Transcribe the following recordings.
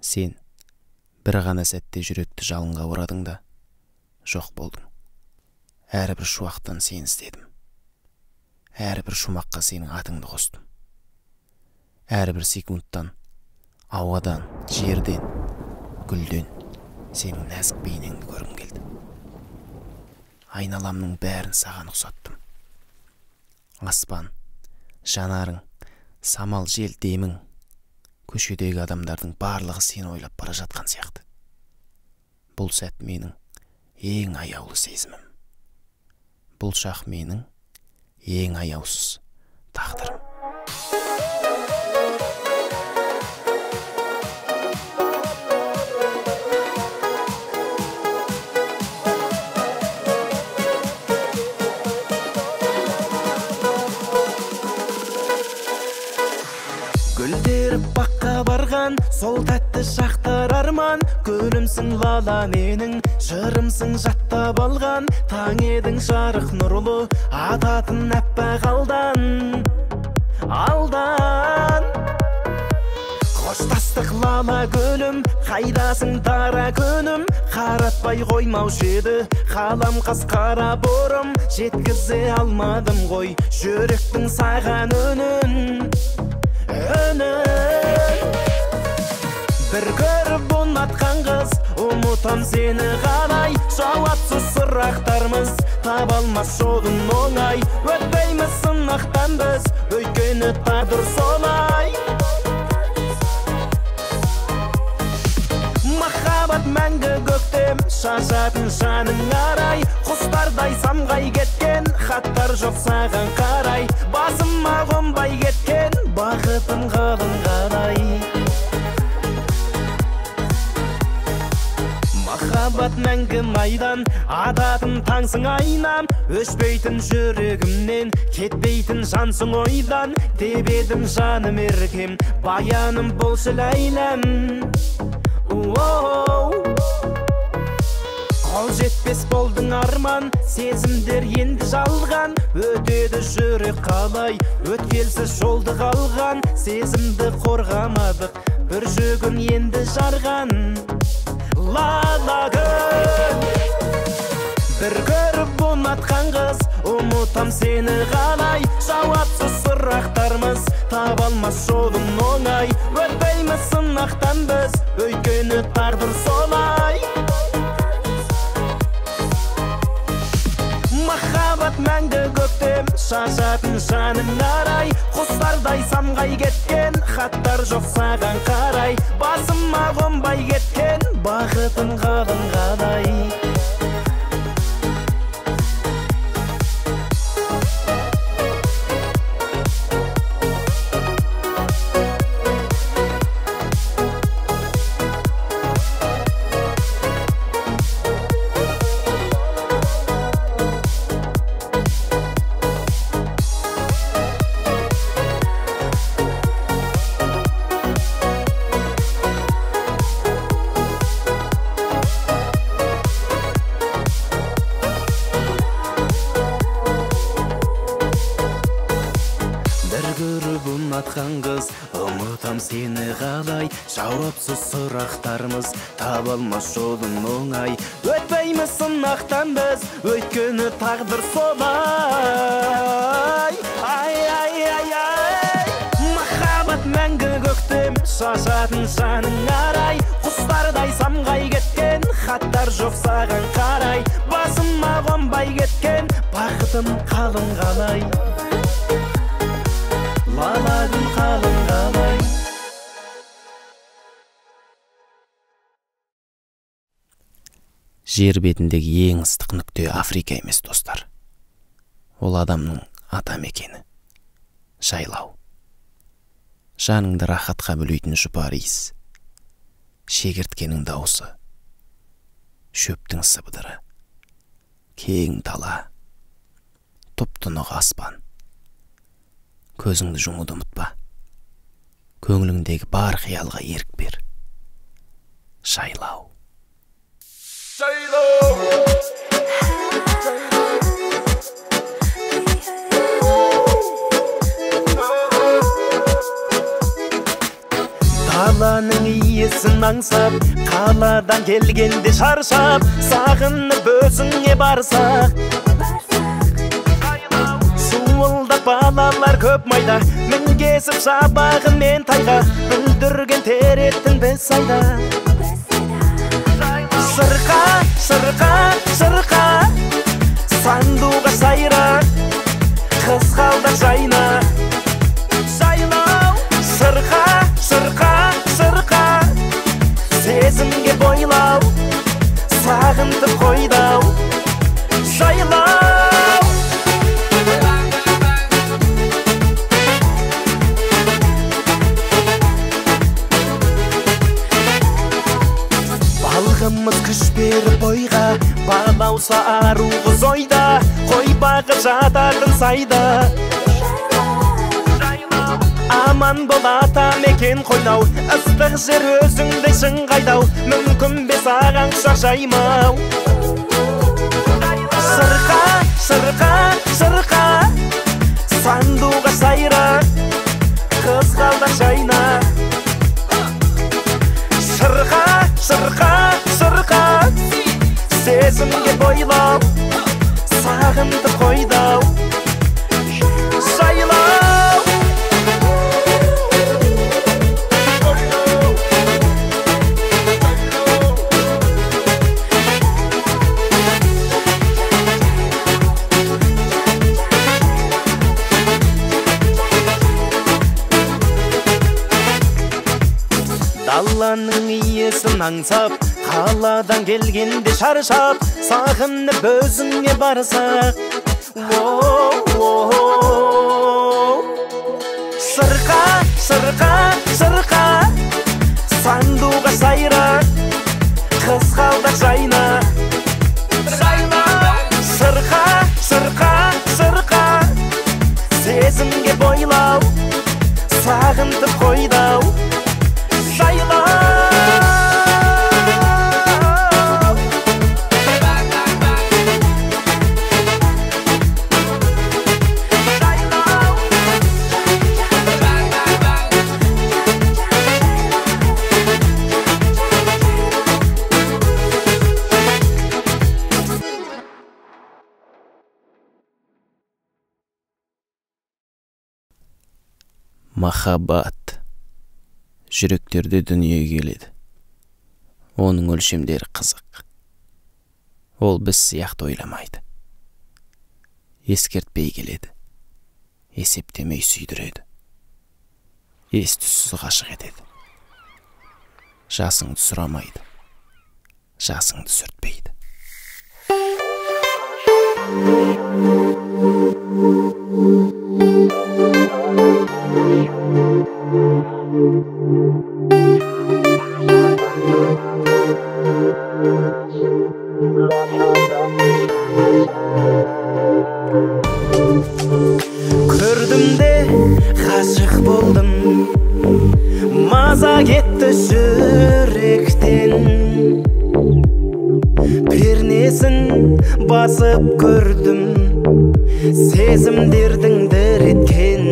Сен бір ғана сәтте жүректі жалынға орадың да жоқ болдың. Әрбір шуақтан сені іздедім. Әрбір шумаққа сенің атыңды қостым. Әрбір секундтан, ауадан, жерден, гүлден сенің нәзік бейнеңді көргім келді. Айналамның бәрін саған ұқсаттым. Аспан, жанарың, самал жел демің, көшедегі адамдардың барлығы сені ойлап бара жатқан сияқты. Бұл сәт менің ең аяулы сезімім. Бұл шақ менің ең аяусыз тағдырым. Гүлдеріп баққа барған, сол тәтті шақтар арман. Гүлімсің лала менің, жырымсың жаттап алған. Таң едің жарық нұрлы, ататын әппақ алдан. Қоштастық лала гүлім, қайдасың дара күнім. Қаратпай қоймаушы еді, қалам қас қара борым. Жеткізе алмадым ғой, жүректің саған үнін. Бір көріп ұнатқан қыз, ұмытам сені қалай. Жауапсыз сұрақтарымыз, таба алмас жолын оңай. Өтпейміз сынақтан біз, өйткені тағдыр солай. Махаббат мәңгі көктем, шашатын жаның арай. Құстардай самғай кеткен, хаттар жоқ саған қарай. Басыма қонбай кеткен, бақытым қалың қалай. Махаббат мәңгі майдан, адатын таңсың айнам. Өшпейтін жүрегімнен, кетпейтін жансың ойдан. Тебедім жаным еркем, баяным болшы ләйләм. Қол жетпес болдың арман, сезімдер енді жалған. Өтеді жүрек қалай, өткелсіз жолды қалған. Сезімді қорғамадық, бір жүгін енді жарған. Лала гүл, бір көріп ұнатқан қыз, ұмытам сені қалай. Жауапсыз сұрақтарымыз, таба алмас жолын оңай. Өтпейміз сынақтан біз, өйткені тағдыр солай. Махаббат мәңгі көктем, шашатын жаның арай. Құстардай самғай кеткен, хаттар жоқ саған қарай. Басыма қонбай кеткен, бақытым қалың қалай. Ұнатқан қыз, ұмытам сені қалай. Жауапсыз сұрақтарымыз, таба алмас жолын оңай. Өтпейміз сынақтан біз, өйткені тағдыр солай. Махаббат мәңгі көктем, шашатын жаның арай. Құстардай самғай кеткен, хаттар жоқ саған қарай. Басыма қонбай кеткен, бақытым қалың қалай. Лаладың қалың қалай. Жер бетіндегі ең ыстық нүкте Африка емес, достар. Ол адамның ата мекені, жайлау. Жаныңды рахатқа бөлейтін жұпар иіс, шегірткенің дауысы, шөптің сыбдыры, кең дала, тұп-тұнық аспан. Көзіңді жұмуды ұмытпа. Көңіліңдегі бар қиялға ерік бер. Жайлау. Даланың иесі иесін аңсап, қаладан келгенде шаршап, сағынып өзіңе барсақ. Суылдап балалар көп майда, мінгесіп шабағымен тайға, бүлдірген тереттің біз айда. Шырқа, шырқа, шырқа, сандуға сайра, қызғалдақ жайна. Шырқа, шырқа, шырқа, сезімге бойлау, сағынтып қойдау. Жайлау. Балғымыз күш беріп бойға, балауса ару қыз ойда, қой бағып жатардың сайда. Аман бол ата мекен қойнау, ыстық жер өзіңдей шыңғайдау, мүмкін бе саған құшақ жаймау. Шырқа, шырқа, шырқа, сандуға сайра, қызғалдақ жайна. Шырқа, шырқа, шырқа, сезімге бойлау, сағынтып қойдау. Жайлау. Даланың иесін аңсап, қаладан келгенде шаршап, сағынып өзіңе барсақ. Шырқа, шырқа, шырқа, сандуға сайра, қызғалдақ жайна. Шырқа, шырқа, шырқа, сезімге бойлау, сағынтып қойдау. Махаббат жүректерде дүние келеді. Оның өлшемдері қызық. Ол біз сияқты ойламайды. Ескертпей келеді. Есептемей сүйдіреді. Ес-түссіз ғашық етеді. Жасыңды сұрамайды. Жасыңды сүртпейді. Көрдім де ғашық болдым, маза кетті жүректен. Пернесін басып көрдім, сезімдердің дір еткен.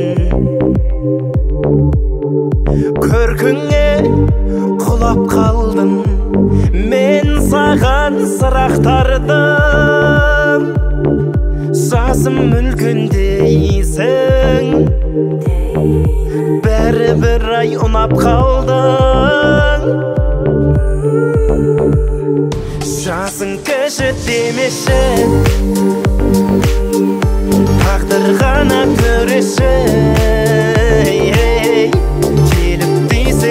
Көркіңе құлап қалдым, мен саған сұрақтардым. Жасым үлкендейсің, бәрібір ай ұнап қалдың. Жасың кіші демеші, тағдыр ғана көреші. Келіп дейсе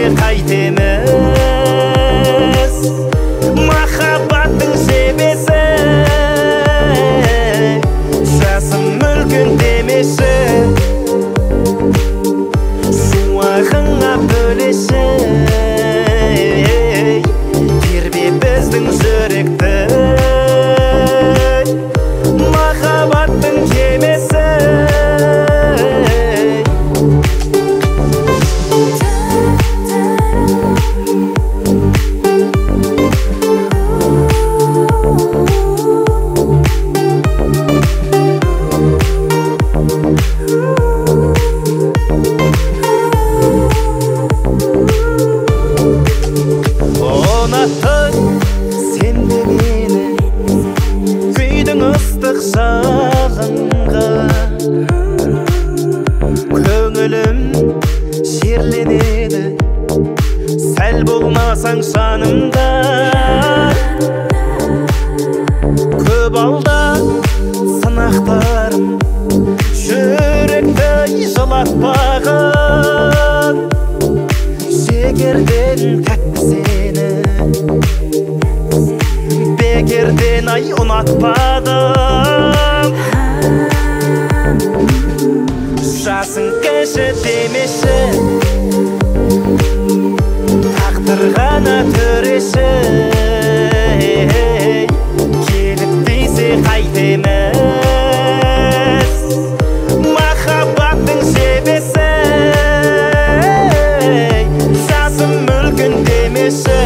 қайтеміз, махаббаттың жебесі. Жасым мүлкін демеші, шуағыңа бөлеші. Тербе біздің жүректі, махаббаттың кемесі. болсаң санымда, көп алда сынақтарым жүректі жылатпаған, шекерден тәтті сені бекерден ай ұнатпадым. Жасың кіші демеші, тағдыр ғана төреші, келіп дейсе қайтеміз махаббаттың жебесі. Жасым мүлкін демеші,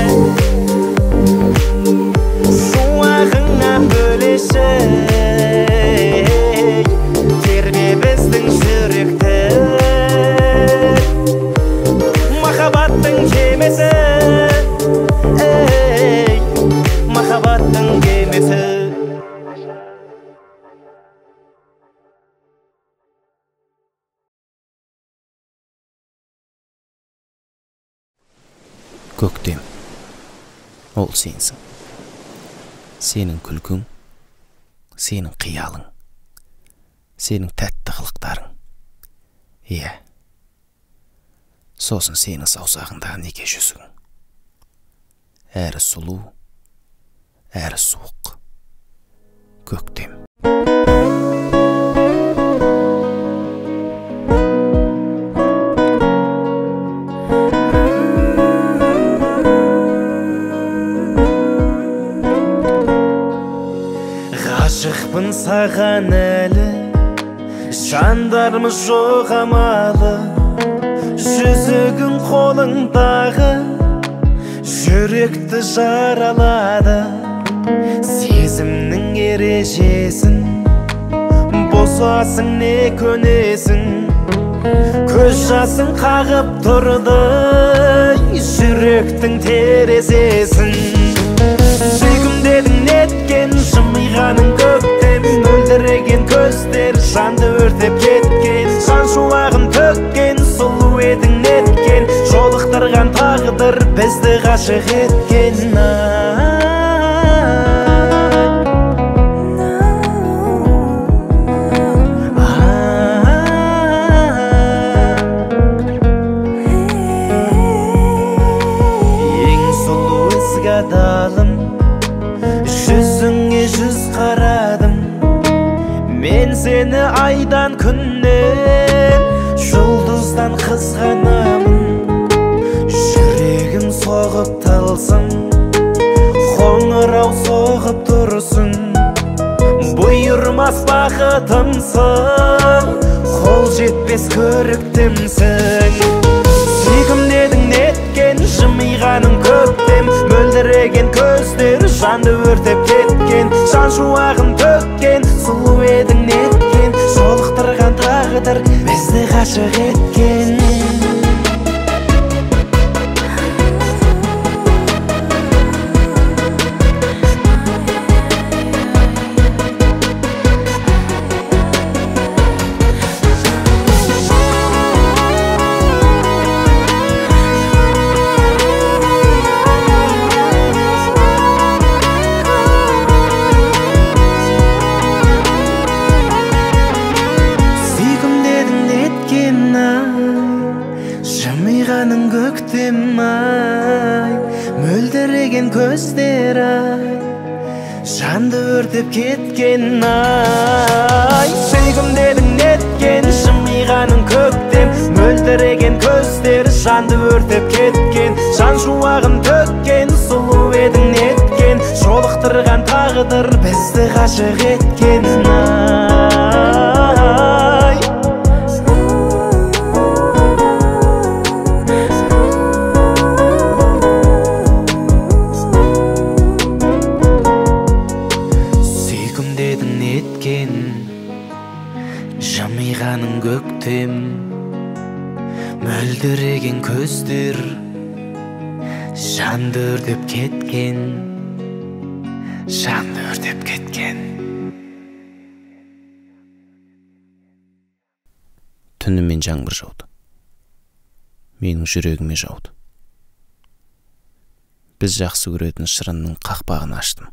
шуағыңа бөлеші, тербе біздің жүректі махаббаттың кемесі, махаббаттың кемесі. Көктем, ол сенсің. Сенің күлкің, сенің қиялың, сенің тәтті қылықтарың. Иә, сосын сенің саусағындағы неке жүзігің. Әрі сұлу, әрі суық. Көктем. Ғашықпын саған әлі, жандармыз жоқ амалы, жүзігің қолыңдағы жүректі жаралады. Сезімнің ережесін бұзасың, не көнесің, көз жасың қағып тұрды жүректің терезесін. Сүйкімдедің неткен жымиғаның көктем, мөлдіреген көздер жанды өртеп кеткен, жан шуағын төккен сұлу едің неткен, жолықтырған тағдыр бізді ғашық еткен. Ең сұлу ізгі адалым, жүзіңе жүз қарадым, мен сені айдан күннен жұлдыздан қызғанамын. Жүрегім соғып тылсым, қоңырау соғып тұрсын, бұйырмас бақытымсың, қол жетпес көріктімсің. Сүйкімдедің неткен жымиғаның көктем, мөлдіреген көздер жанды өртеп кеткен, жан шуағын төккен сұлу едің неткен, жолықтырған тағдыр бізді ғашық еткен. Жымиғаның көктем ай, мөлдіреген көздер ай, жанды өртеп кеткен ай. Сүйкімдедің неткен жымиғаның көктем, мөлдіреген көздер жанды өртеп кеткен, жан шуағын төккен сұлу едің неткен, жолықтырған тағдыр бізді ғашық еткен ай. Жымиғаның көктем, мөлдіреген көздер жанды өртеп кеткен, жанды өртеп кеткен. Түнімен жаңбыр жауды, менің жүрегіме жауды. біз жақсы көретін шырынның қақпағын аштым.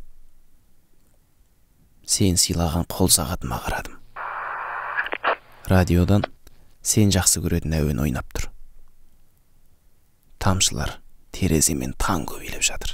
Сен сыйлаған қол сағатыма қарадым. Радиодан сен жақсы көретін әуен ойнап тұр. Тамшылар тереземен танго билеп жатыр.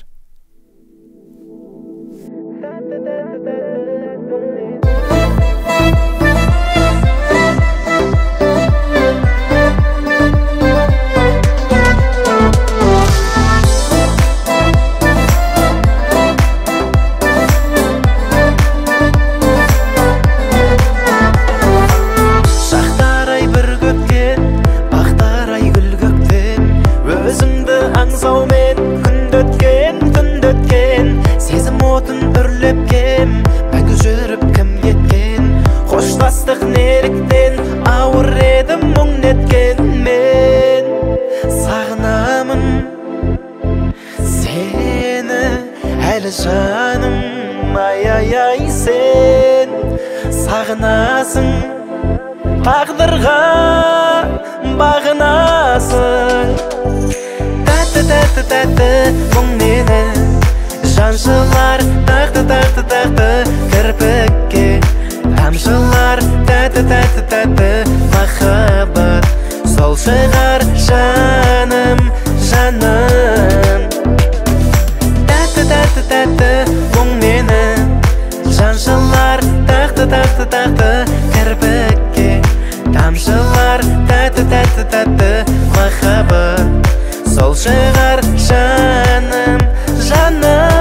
Жаным, ай-ай-ай, сен сағынасың, тағдырға бағынасың. Тәтті-тәтті-тәтті мұң мені, жаншылар тақты-тақты-тақты кірпікке. Тамшылар тәтті-тәтті-тәтті махаббат, сол шығар жаным, жаным. Тәтті мұң мені, жаншылар тақты-тақты-тақты кірпікке. Тамшылар тәтті-тәтті-тәтті махаббат, сол шығар жаным, жаным.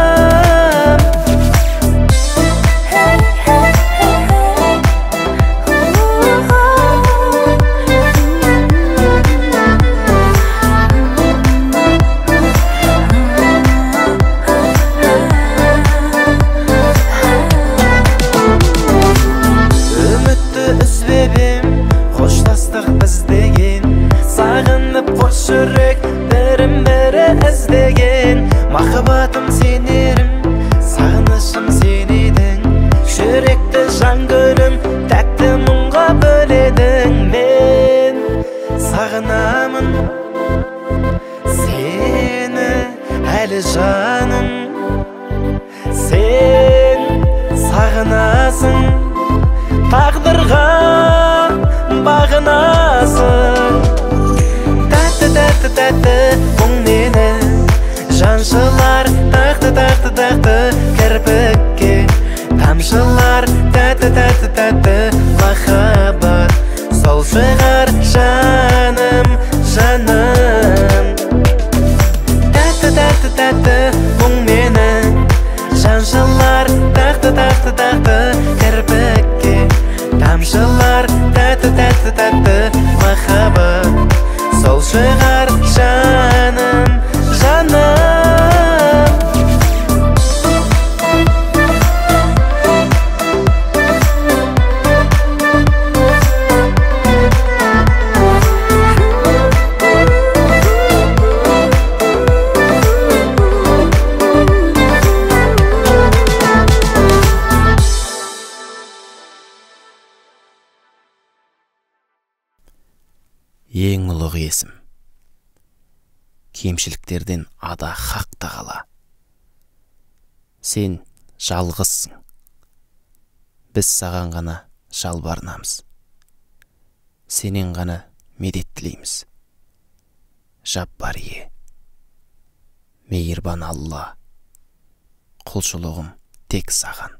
Махаббатым сенерім, сағынышым сен едің. Жүректі жан гүлім, тәтті мұңға бөледің. Мен сағынамын сені әлі жаным. Сен сағынасың, тағдырға бағынасың. Тәтті-тәтті-тәтті мұң мені, жаншылар тақты-тақты-тақты кірпікке. Тамшылар тәтті-тәтті-тәтті махаббат, сол шығар жаным, жаным. Тәтті-тәтті-тәтті мұң мені, жаншылар тақты-тақты-тақты кірпікке. Тамшылар тәтті-тәтті-тәтті махаббат, сол шығар жаным, жаным. Ең ұлық есім, кемшіліктерден ада хақта қала. Сен жалғызсың, біз саған ғана жалбарынамыз. Сенен ғана медет тілейміз. Жаббар ие, мейірбан Алла, құлшылығым тек саған.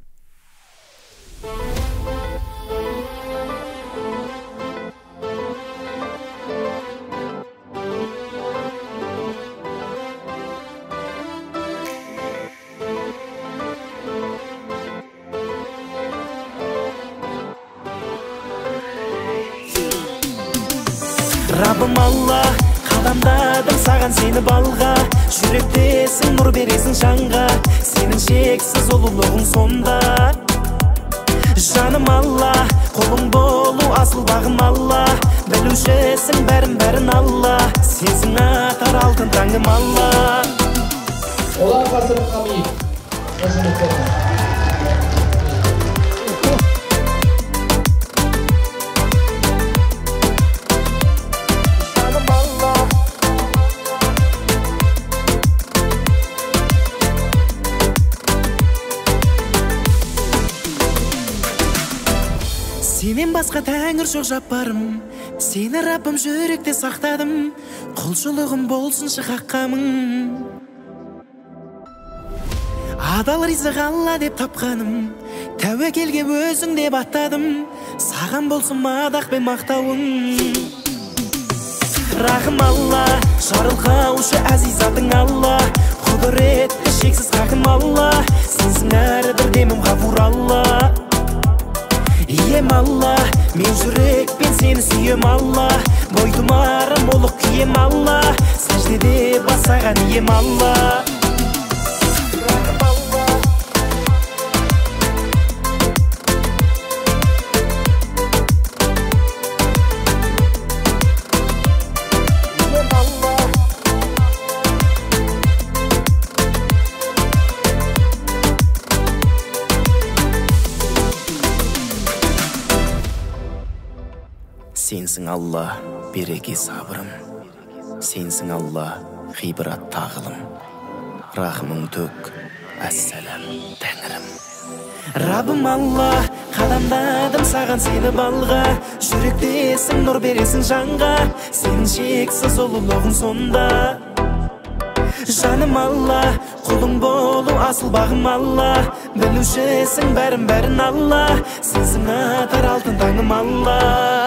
Раббым Алла, қадамдадым саған сені балға. Жүректесің, нұр бересің жанға, сенің шексіз ұлылығың сонда. Жаным Алла, қолың болу асыл бағым Алла. Білушесің бәрін Алла, сенсің атар алтын таңым Алла. Олар басырып қамиып, басқа тәңір жоқ жаппарым, сені Раббым жүректе сақтадым, құлшылығым болсыншы хаққамың. Адал ризық Алла деп тапқаным, тәуекелге өзің деп аттадым, саған болсын мадақ пен мақтауың. Рахым Алла, жарылқаушы әзиз атың Алла, құдіретті шексіз хакім Алла, сенсің әрбір демім ғафур Алла. Ием Алла, мен жүрекпен сені сүйем Алла, бойтұмарым олық кием Алла, сәждеде басаған ием Алла. Сенсің Алла, береке сабырым, сенсің Алла, ғибрат тағылым, рахымың төк, әссәләм, тәңірім. Раббым Алла, қадамдадым саған сені балға, жүректесің, нұр бересің жанға, сенің шексіз ұлылығың сонда. Жаным Алла, құлың болу асыл бағым Алла, білушесің бәрін Алла, сенсің атар алтын таңым Алла.